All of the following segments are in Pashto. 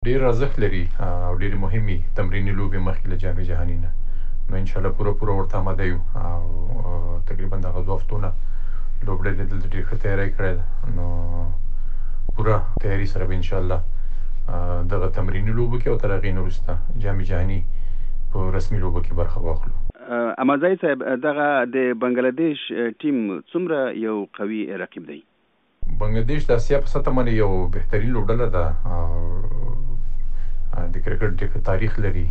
ډېر ارزښت لري او ډېرې مهمې تمریني لوبې مخکې له جام جهاني نه. نو انشاءالله پوره ورته آماده یو او تقریبا دغه 2 هفتونه لوبډلې دلته ډېر ښه تیاری کړې ده. نو پوره تیاري سره به انشاءالله دغه تمریني لوبو کې او تر هغې نه وروسته جام جهاني په رسمي لوبو کې برخه واخلو. امازای صاحب، دغه د بنگلادیش ټیم څومره یو قوي رقیب دی؟ بنگلادیش د اسیا په سطح باندې یو بهترین لوبډله ده او د کرکټ ډېر تاریخ لري،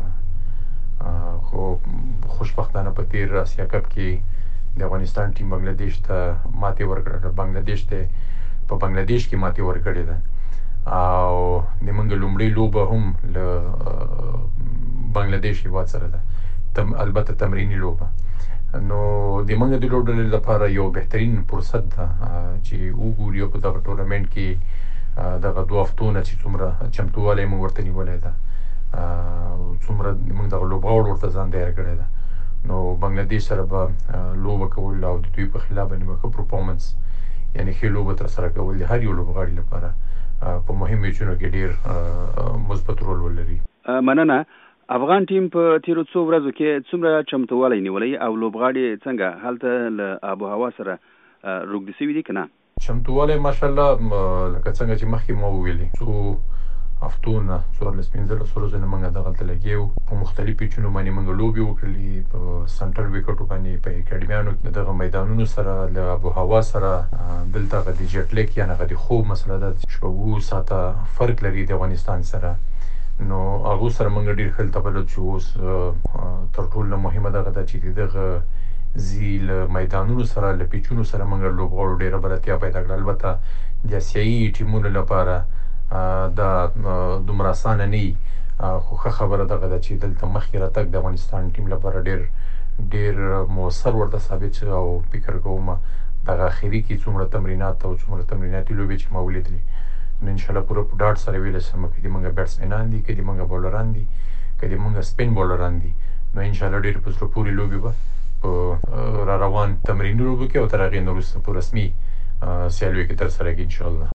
خو خوشبختانه په تیر اسیا کپ کې د افغانستان ټیم بنگلادیش ته ماتې ورکړه. بنگلادیش ته په بنگلادیش کې ماتې ورکړې ده او د موږ لومړۍ لوبه هم له بنگلادیش هېواد سره ده، البته تمریني لوبه. نو د موږ د لوبډلې لپاره یو بهترین فرصت ده چې وګورو په دغه ټورنمنټ کې دغه 2 هفتونه چې څومره چمتووالی موږ ورته نیولی ده، څومره موږ دغه لوبغاړو ورته ځان تیار کړی ده. نو بنگلادیش سره به لوبه کول او د دوی په خلاف باندې به ښه پرفارمنس، یعنې ښې لوبه ترسره کول د هر یو لوبغاړي لپاره په مهم میچونو کې ډېر مثبت رول ولري. مننه. افغان ټیم په تیرو څو ورځو کې څومره چمتووالی نیولی او لوبغاړي څنګه هلته له آب و هوا سره روږدي شوي دي که نه؟ چمتووالی ماشاءالله لکه څنګه چې مخکې ما وویلې، څو هفتو نه 14-15 ورځو نه موږ دغلته لګیا یو. په مختلف پیچونو باندې موږ لوبې وکړلې، په سنټرل ویکټو باندې، په اکاډمیانو د دغه میدانونو سره، له آب و هوا سره. دلته هغه د جیټ لیک یعنې هغه د خوب مسله ده، 7 ساعته فرق لري د افغانستان سره. نو هغو سره موږ ډېر ښه التبلد شو. اوس تر ټولو مهمه دغه ده چې د دغه له میدانونو سره، له پیچونو سره موږ لوبغاړو ډېره بلدتیا پیدا کړه. البته د آسیایي ټیمونو لپاره دا دومره اسانه نه وي، خو ښه خبره دغه ده چې دلته مخکې راتګ د افغانستان ټیم لپاره ډېر مؤثر ورته ثابت شو او فکر کوم دغه اخري کې څومره تمرینات او څومره تمریناتي لوبې چې ما ولیدلې، نو انشاءالله پوره په ډاډ سره ویلی شم که د موږ بیټسمینان دي، که د موږ بولران دي، که د موږ سپین بولران دي، نو انشاءالله ډېرې په زړه پورې لوبې به په را روان تمریني لوبو کې او تر هغې نه وروسته په رسمي سیالیو کې ترسره کړي انشاءالله.